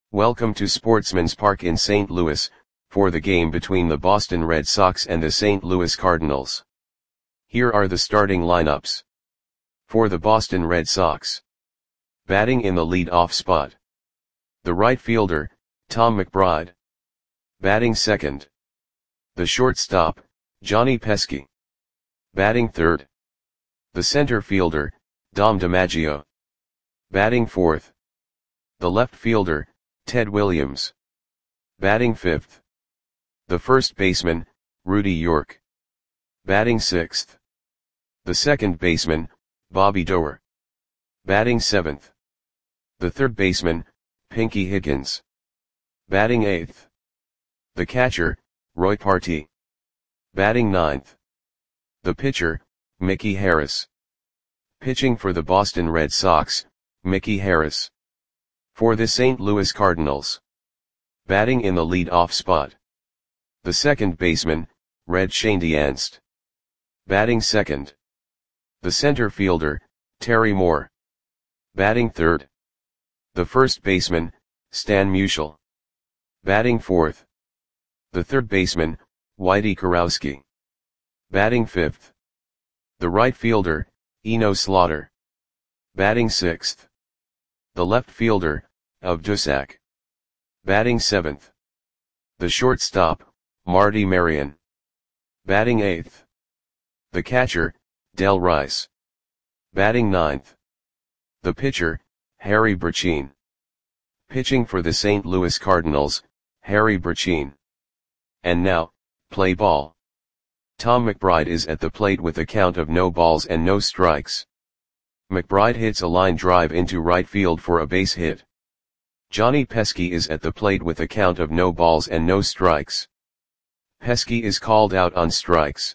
Welcome to Sportsman's Park in St. Louis, for the game between the Boston Red Sox and the St. Louis Cardinals. Here are the starting lineups. For the Boston Red Sox. Batting in the lead-off spot. The right fielder, Tom McBride. Batting second. The shortstop, Johnny Pesky. Batting third. The center fielder, Dom DiMaggio. Batting fourth. The left fielder, Ted Williams. Batting fifth. The first baseman, Rudy York. Batting sixth. The second baseman, Bobby Doerr. Batting seventh. The third baseman, Pinky Higgins. Batting eighth. The catcher, Roy Partee. Batting ninth. The pitcher, Mickey Harris. Pitching for the Boston Red Sox, Mickey Harris. For the St. Louis Cardinals. Batting in the lead-off spot. The second baseman, Red Schoendienst. Batting second. The center fielder, Terry Moore. Batting third. The first baseman, Stan Musial. Batting fourth. The third baseman, Whitey Kurowski. Batting fifth. The right fielder, Eno Slaughter. Batting sixth. The left fielder, Of Dusac. Batting seventh. The shortstop, Marty Marion. Batting eighth. The catcher, Del Rice. Batting ninth. The pitcher, Harry Burcheen. Pitching for the St. Louis Cardinals, Harry Burcheen. And now, play ball. Tom McBride is at the plate with a count of no balls and no strikes. McBride hits a line drive into right field for a base hit. Johnny Pesky is at the plate with a count of no balls and no strikes. Pesky is called out on strikes.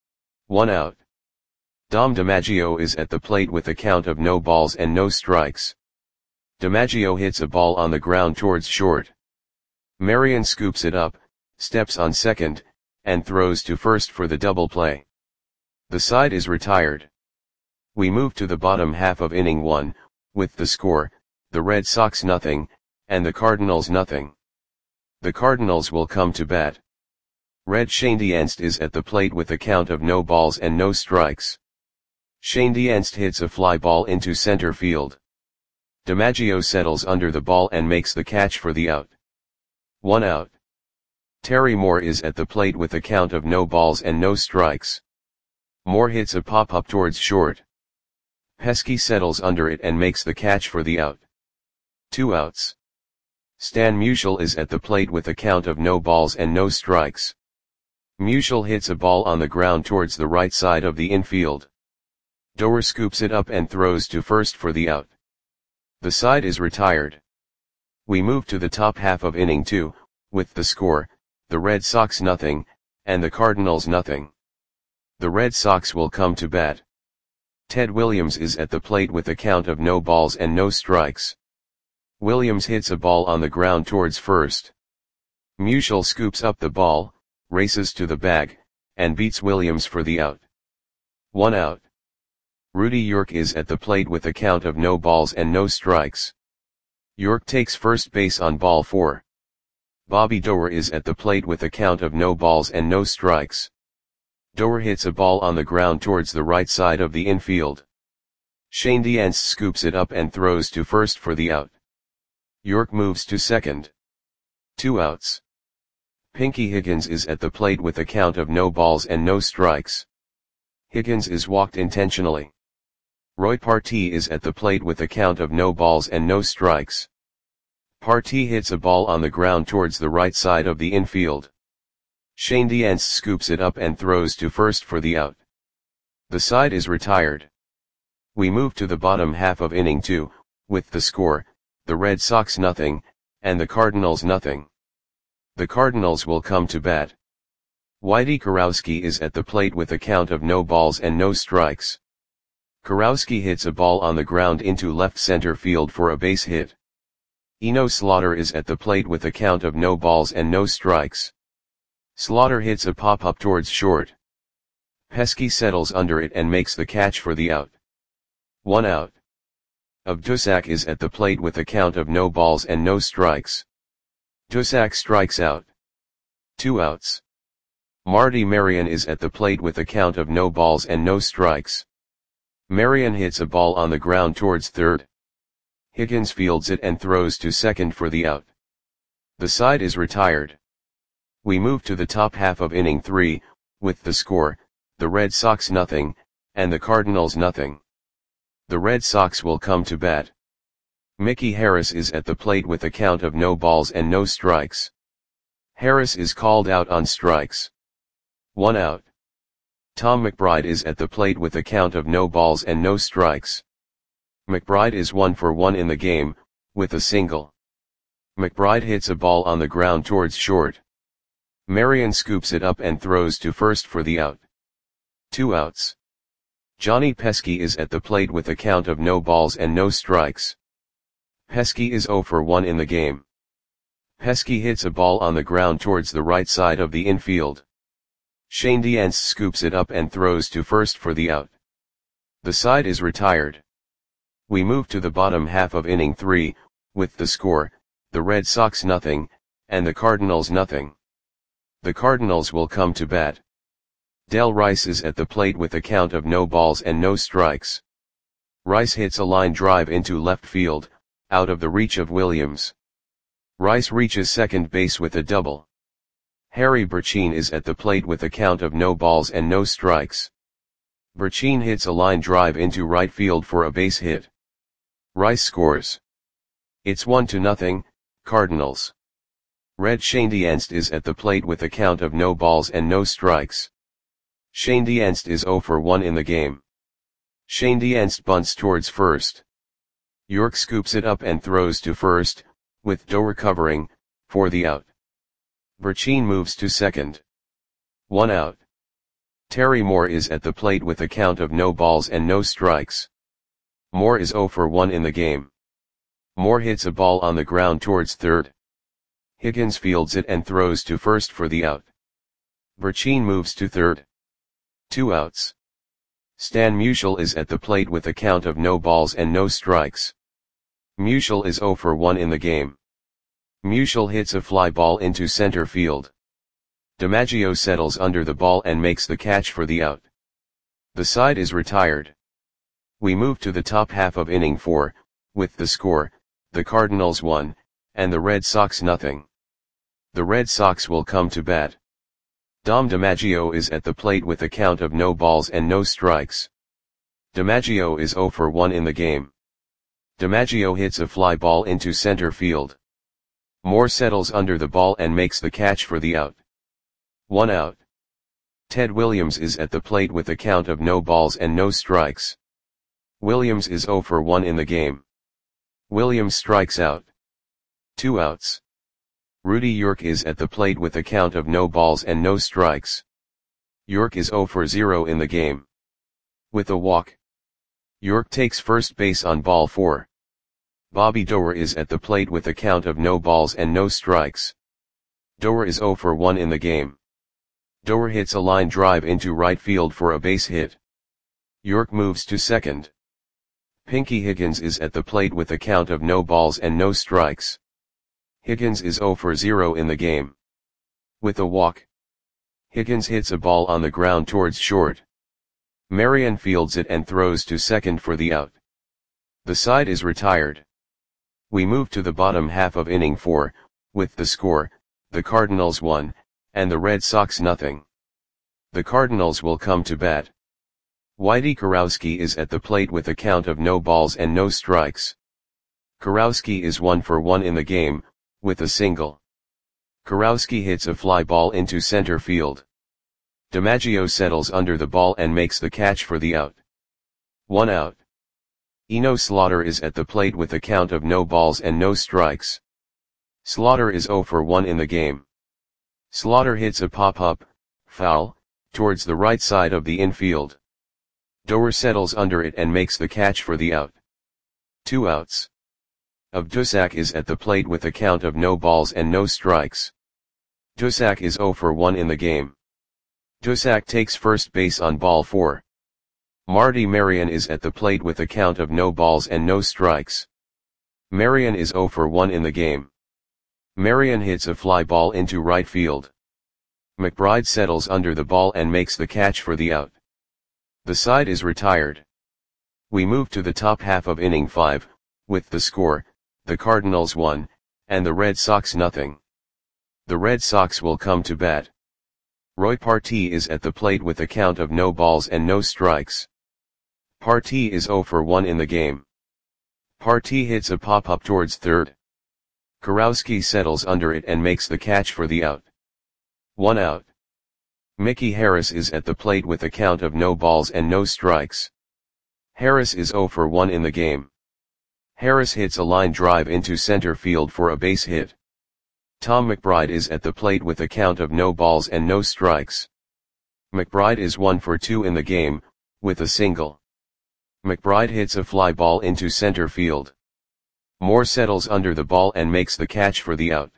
1 out. Dom DiMaggio is at the plate with a count of no balls and no strikes. DiMaggio hits a ball on the ground towards short. Marion scoops it up, steps on second, and throws to first for the double play. The side is retired. We move to the bottom half of inning 1, with the score, the Red Sox 0, and the Cardinals 0. The Cardinals will come to bat. Red Schoendienst is at the plate with a count of no balls and no strikes. Schoendienst hits a fly ball into center field. DiMaggio settles under the ball and makes the catch for the out. 1 out. Terry Moore is at the plate with a count of no balls and no strikes. Moore hits a pop-up towards short. Pesky settles under it and makes the catch for the out. 2 outs. Stan Musial is at the plate with a count of no balls and no strikes. Musial hits a ball on the ground towards the right side of the infield. Doerr scoops it up and throws to first for the out. The side is retired. We move to the top half of inning 2, with the score, the Red Sox 0, and the Cardinals 0. The Red Sox will come to bat. Ted Williams is at the plate with a count of no balls and no strikes. Williams hits a ball on the ground towards first. Musial scoops up the ball, races to the bag, and beats Williams for the out. 1 out. Rudy York is at the plate with a count of no balls and no strikes. York takes first base on ball 4. Bobby Doerr is at the plate with a count of no balls and no strikes. Doerr hits a ball on the ground towards the right side of the infield. Schoendienst scoops it up and throws to first for the out. York moves to second. 2 outs. Pinky Higgins is at the plate with a count of no balls and no strikes. Higgins is walked intentionally. Roy Partee is at the plate with a count of no balls and no strikes. Partee hits a ball on the ground towards the right side of the infield. Schoendienst scoops it up and throws to first for the out. The side is retired. We move to the bottom half of inning 2, with the score, the Red Sox 0, and the Cardinals 0. The Cardinals will come to bat. Whitey Kurowski is at the plate with a count of no balls and no strikes. Kurowski hits a ball on the ground into left center field for a base hit. Eno Slaughter is at the plate with a count of no balls and no strikes. Slaughter hits a pop-up towards short. Pesky settles under it and makes the catch for the out. 1 out. Of Dusak is at the plate with a count of no balls and no strikes. Dusak strikes out. 2 outs. Marty Marion is at the plate with a count of no balls and no strikes. Marion hits a ball on the ground towards third. Higgins fields it and throws to second for the out. The side is retired. We move to the top half of inning 3, with the score, the Red Sox nothing, and the Cardinals nothing. The Red Sox will come to bat. Mickey Harris is at the plate with a count of no balls and no strikes. Harris is called out on strikes. 1 out. Tom McBride is at the plate with a count of no balls and no strikes. McBride is 1 for 1 in the game, with a single. McBride hits a ball on the ground towards short. Marion scoops it up and throws to first for the out. 2 outs. Johnny Pesky is at the plate with a count of no balls and no strikes. Pesky is 0 for 1 in the game. Pesky hits a ball on the ground towards the right side of the infield. Shane Diance scoops it up and throws to first for the out. The side is retired. We move to the bottom half of inning 3, with the score, the Red Sox nothing, and the Cardinals nothing. The Cardinals will come to bat. Del Rice is at the plate with a count of no balls and no strikes. Rice hits a line drive into left field, out of the reach of Williams. Rice reaches second base with a double. Harry Burcheen is at the plate with a count of no balls and no strikes. Burcheen hits a line drive into right field for a base hit. Rice scores. It's 1-0, Cardinals. Red Shane Diance is at the plate with a count of no balls and no strikes. Shane Diance is 0 for 1 in the game. Shane Diance bunts towards first. York scoops it up and throws to first, with Doe recovering, for the out. Burcheen moves to second. 1 out. Terry Moore is at the plate with a count of no balls and no strikes. Moore is 0 for 1 in the game. Moore hits a ball on the ground towards third. Higgins fields it and throws to first for the out. Burcheen moves to third. 2 outs. Stan Musial is at the plate with a count of no balls and no strikes. Musial is 0 for 1 in the game. Musial hits a fly ball into center field. DiMaggio settles under the ball and makes the catch for the out. The side is retired. We move to the top half of inning 4, with the score, the Cardinals 1, and the Red Sox nothing. The Red Sox will come to bat. Dom DiMaggio is at the plate with a count of no balls and no strikes. DiMaggio is 0 for 1 in the game. DiMaggio hits a fly ball into center field. Moore settles under the ball and makes the catch for the out. 1 out. Ted Williams is at the plate with a count of no balls and no strikes. Williams is 0 for 1 in the game. Williams strikes out. 2 outs. Rudy York is at the plate with a count of no balls and no strikes. York is 0 for 0 in the game. With a walk. York takes first base on ball 4. Bobby Doerr is at the plate with a count of no balls and no strikes. Doerr is 0 for 1 in the game. Doerr hits a line drive into right field for a base hit. York moves to second. Pinky Higgins is at the plate with a count of no balls and no strikes. Higgins is 0 for 0 in the game. With a walk. Higgins hits a ball on the ground towards short. Marion fields it and throws to second for the out. The side is retired. We move to the bottom half of inning 4, with the score, the Cardinals 1, and the Red Sox nothing. The Cardinals will come to bat. Whitey Kurowski is at the plate with a count of no balls and no strikes. Kurowski is 1 for 1 in the game, with a single. Kurowski hits a fly ball into center field. DiMaggio settles under the ball and makes the catch for the out. 1 out. Eno Slaughter is at the plate with a count of no balls and no strikes. Slaughter is 0 for 1 in the game. Slaughter hits a pop-up, foul, towards the right side of the infield. Doerr settles under it and makes the catch for the out. 2 outs. Of Dusak is at the plate with a count of no balls and no strikes. Dusak is 0 for 1 in the game. Dusak takes first base on ball 4. Marty Marion is at the plate with a count of no balls and no strikes. Marion is 0 for 1 in the game. Marion hits a fly ball into right field. McBride settles under the ball and makes the catch for the out. The side is retired. We move to the top half of inning 5, with the score, the Cardinals 1, and the Red Sox nothing. The Red Sox will come to bat. Roy Partee is at the plate with a count of no balls and no strikes. Partee is 0 for 1 in the game. Partee hits a pop-up towards third. Kurowski settles under it and makes the catch for the out. 1 out. Mickey Harris is at the plate with a count of no balls and no strikes. Harris is 0 for 1 in the game. Harris hits a line drive into center field for a base hit. Tom McBride is at the plate with a count of no balls and no strikes. McBride is 1 for 2 in the game, with a single. McBride hits a fly ball into center field. Moore settles under the ball and makes the catch for the out.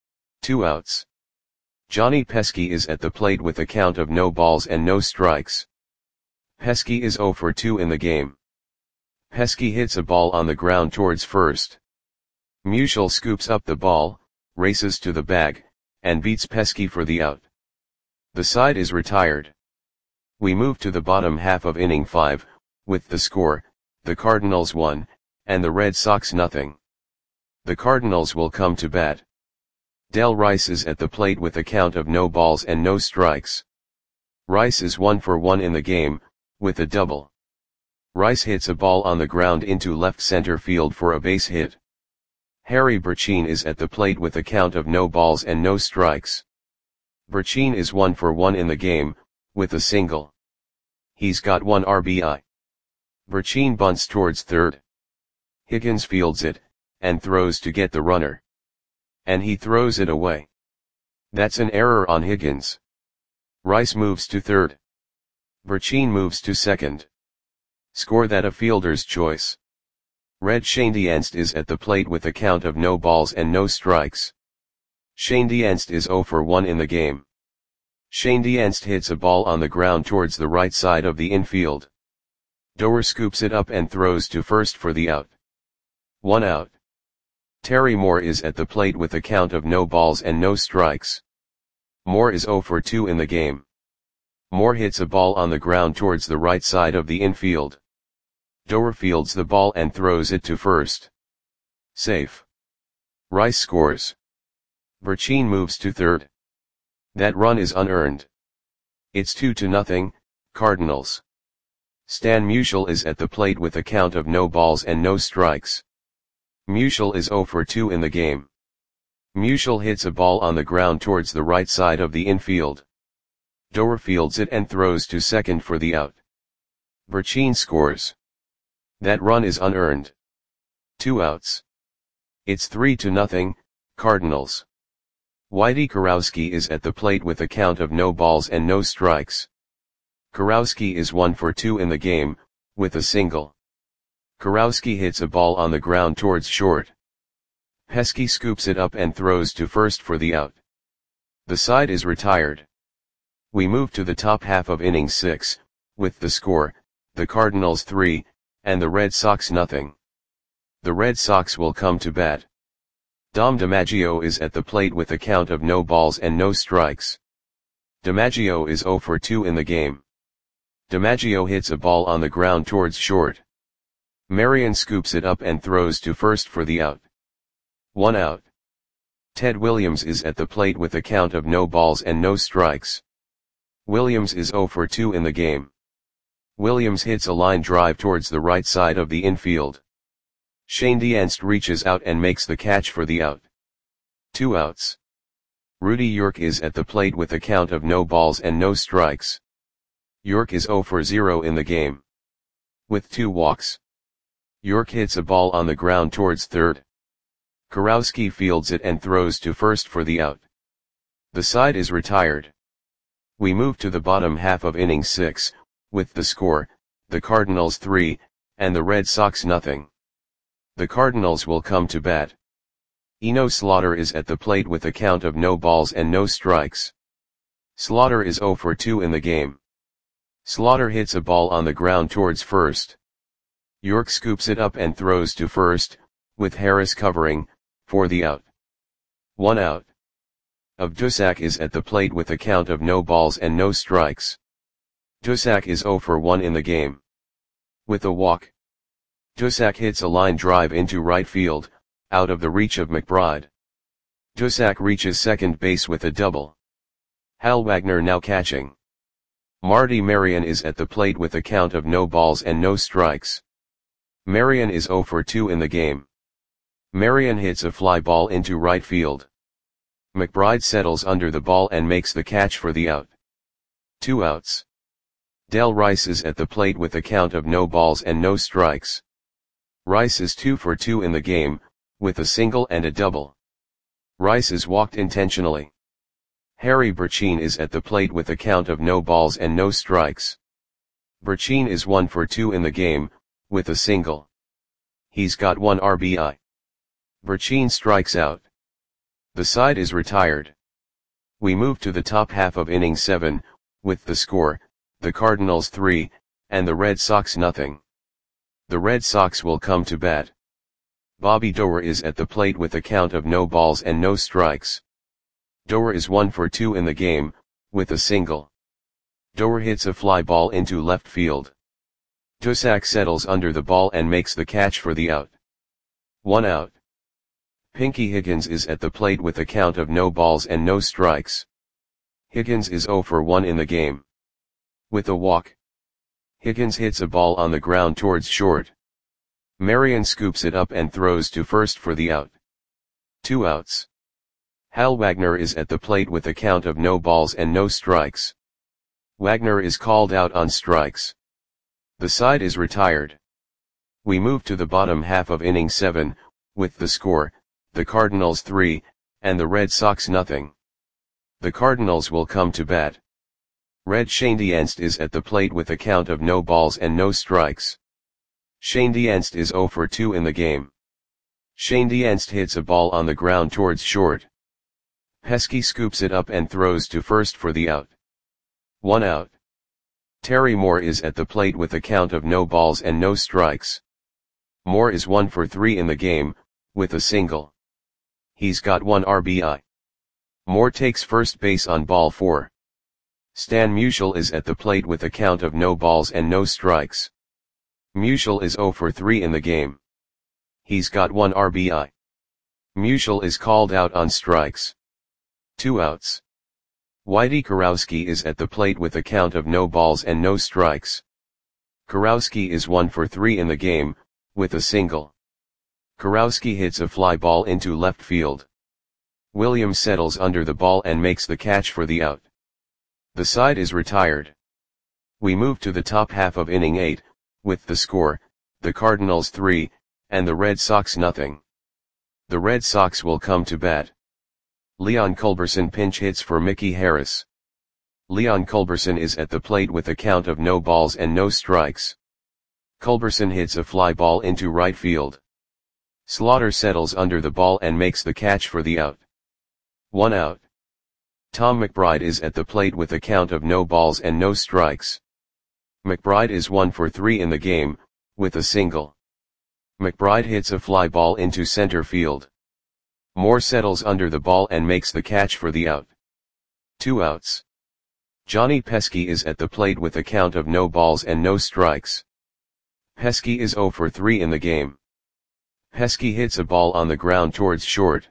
2 outs. Johnny Pesky is at the plate with a count of no balls and no strikes. Pesky is 0 for 2 in the game. Pesky hits a ball on the ground towards first. Musial scoops up the ball, races to the bag, and beats Pesky for the out. The side is retired. We move to the bottom half of inning 5, with the score, the Cardinals 1, and the Red Sox nothing. The Cardinals will come to bat. Del Rice is at the plate with a count of no balls and no strikes. Rice is 1 for 1 in the game, with a double. Rice hits a ball on the ground into left center field for a base hit. Harry Burcheen is at the plate with a count of no balls and no strikes. Burcheen is 1 for 1 in the game, with a single. He's got 1 RBI. Burcheen bunts towards third. Higgins fields it, and throws to get the runner. And he throws it away. That's an error on Higgins. Rice moves to third. Burcheen moves to second. Score that a fielder's choice. Red Schoendienst is at the plate with a count of no balls and no strikes. Schoendienst is 0 for 1 in the game. Schoendienst hits a ball on the ground towards the right side of the infield. Doer scoops it up and throws to first for the out. 1 out. Terry Moore is at the plate with a count of no balls and no strikes. Moore is 0 for 2 in the game. Moore hits a ball on the ground towards the right side of the infield. Doer fields the ball and throws it to first. Safe. Rice scores. Burcheen moves to third. That run is unearned. It's 2-0, Cardinals. Stan Musial is at the plate with a count of no balls and no strikes. Musial is 0 for 2 in the game. Musial hits a ball on the ground towards the right side of the infield. Doer fields it and throws to second for the out. Burcheen scores. That run is unearned. 2 outs. It's 3-0, Cardinals. Whitey Kurowski is at the plate with a count of no balls and no strikes. Kurowski is 1 for 2 in the game, with a single. Kurowski hits a ball on the ground towards short. Pesky scoops it up and throws to first for the out. The side is retired. We move to the top half of inning 6, with the score, the Cardinals 3, and the Red Sox nothing. The Red Sox will come to bat. Dom DiMaggio is at the plate with a count of no balls and no strikes. DiMaggio is 0 for 2 in the game. DiMaggio hits a ball on the ground towards short. Marion scoops it up and throws to first for the out. 1 out. Ted Williams is at the plate with a count of no balls and no strikes. Williams is 0 for 2 in the game. Williams hits a line drive towards the right side of the infield. Schoendienst reaches out and makes the catch for the out. 2 outs. Rudy York is at the plate with a count of no balls and no strikes. York is 0 for 0 in the game. With 2 walks. York hits a ball on the ground towards third. Kurowski fields it and throws to first for the out. The side is retired. We move to the bottom half of inning 6, with the score, the Cardinals 3, and the Red Sox nothing. The Cardinals will come to bat. Eno Slaughter is at the plate with a count of no balls and no strikes. Slaughter is 0 for 2 in the game. Slaughter hits a ball on the ground towards first. York scoops it up and throws to first, with Harris covering, for the out. 1 out. Dusak is at the plate with a count of no balls and no strikes. Dusak is 0 for 1 in the game. With a walk. Dusak hits a line drive into right field, out of the reach of McBride. Dusak reaches second base with a double. Hal Wagner now catching. Marty Marion is at the plate with a count of no balls and no strikes. Marion is 0 for 2 in the game. Marion hits a fly ball into right field. McBride settles under the ball and makes the catch for the out. 2 outs. Del Rice is at the plate with a count of no balls and no strikes. Rice is 2 for 2 in the game, with a single and a double. Rice is walked intentionally. Harry Burcheen is at the plate with a count of no balls and no strikes. Burcheen is 1 for 2 in the game, with a single. He's got 1 RBI. Burcheen strikes out. The side is retired. We move to the top half of inning 7, with the score, the Cardinals 3, and the Red Sox nothing. The Red Sox will come to bat. Bobby Doerr is at the plate with a count of no balls and no strikes. Doerr is 1 for 2 in the game, with a single. Doerr hits a fly ball into left field. Dusak settles under the ball and makes the catch for the out. 1 out. Pinky Higgins is at the plate with a count of no balls and no strikes. Higgins is 0 for 1 in the game. With a walk. Higgins hits a ball on the ground towards short. Marion scoops it up and throws to first for the out. 2 outs. Hal Wagner is at the plate with a count of no balls and no strikes. Wagner is called out on strikes. The side is retired. We move to the bottom half of inning 7, with the score, the Cardinals 3, and the Red Sox nothing. The Cardinals will come to bat. Red Schoendienst is at the plate with a count of no balls and no strikes. Schoendienst is 0 for 2 in the game. Schoendienst hits a ball on the ground towards short. Pesky scoops it up and throws to first for the out. 1 out. Terry Moore is at the plate with a count of no balls and no strikes. Moore is 1 for 3 in the game, with a single. He's got 1 RBI. Moore takes first base on ball 4. Stan Musial is at the plate with a count of no balls and no strikes. Musial is 0 for 3 in the game. He's got 1 RBI. Musial is called out on strikes. 2 outs. Whitey Kurowski is at the plate with a count of no balls and no strikes. Kurowski is 1 for 3 in the game, with a single. Kurowski hits a fly ball into left field. Williams settles under the ball and makes the catch for the out. The side is retired. We move to the top half of inning 8, with the score, the Cardinals 3, and the Red Sox nothing. The Red Sox will come to bat. Leon Culberson pinch hits for Mickey Harris. Leon Culberson is at the plate with a count of no balls and no strikes. Culberson hits a fly ball into right field. Slaughter settles under the ball and makes the catch for the out. 1 out. Tom McBride is at the plate with a count of no balls and no strikes. McBride is 1 for 3 in the game, with a single. McBride hits a fly ball into center field. Moore settles under the ball and makes the catch for the out. 2 outs. Johnny Pesky is at the plate with a count of no balls and no strikes. Pesky is 0 for 3 in the game. Pesky hits a ball on the ground towards short.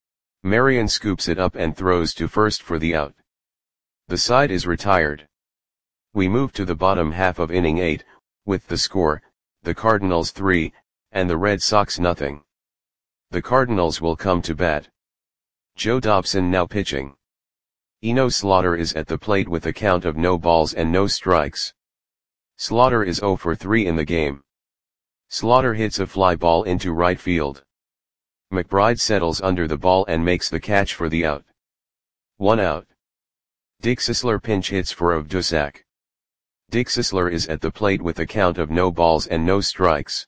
Marion scoops it up and throws to first for the out. The side is retired. We move to the bottom half of inning 8, with the score, the Cardinals 3, and the Red Sox nothing. The Cardinals will come to bat. Joe Dobson now pitching. Eno Slaughter is at the plate with a count of no balls and no strikes. Slaughter is 0 for 3 in the game. Slaughter hits a fly ball into right field. McBride settles under the ball and makes the catch for the out. 1 out. Dick Sisler pinch hits for Dusak. Dick Sisler is at the plate with a count of no balls and no strikes.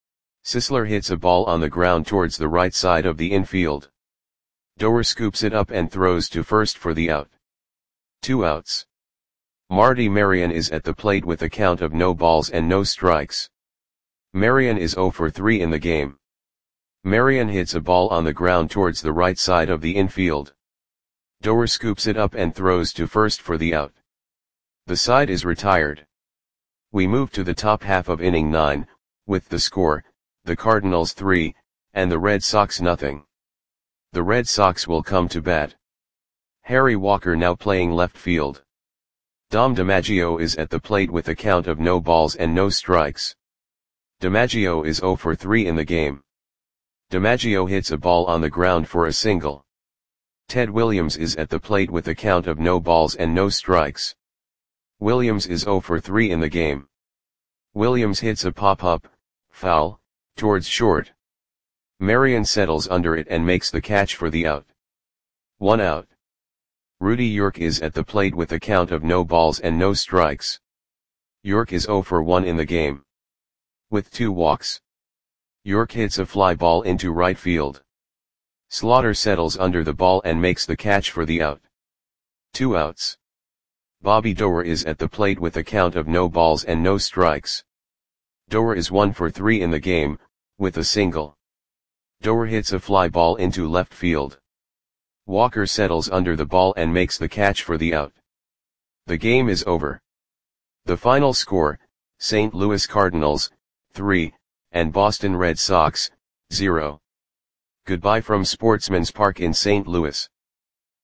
Sisler hits a ball on the ground towards the right side of the infield. Doerr scoops it up and throws to first for the out. 2 outs. Marty Marion is at the plate with a count of no balls and no strikes. Marion is 0 for 3 in the game. Marion hits a ball on the ground towards the right side of the infield. Doer scoops it up and throws to first for the out. The side is retired. We move to the top half of inning 9, with the score, the Cardinals 3, and the Red Sox nothing. The Red Sox will come to bat. Harry Walker now playing left field. Dom DiMaggio is at the plate with a count of no balls and no strikes. DiMaggio is 0 for 3 in the game. DiMaggio hits a ball on the ground for a single. Ted Williams is at the plate with a count of no balls and no strikes. Williams is 0 for 3 in the game. Williams hits a pop-up, foul, towards short. Marion settles under it and makes the catch for the out. 1 out. Rudy York is at the plate with a count of no balls and no strikes. York is 0 for 1 in the game. With 2 walks. York hits a fly ball into right field. Slaughter settles under the ball and makes the catch for the out. 2 outs. Bobby Doer is at the plate with a count of no balls and no strikes. Doer is 1 for 3 in the game, with a single. Doer hits a fly ball into left field. Walker settles under the ball and makes the catch for the out. The game is over. The final score, St. Louis Cardinals, 3, and Boston Red Sox, 0. Goodbye from Sportsman's Park in St. Louis.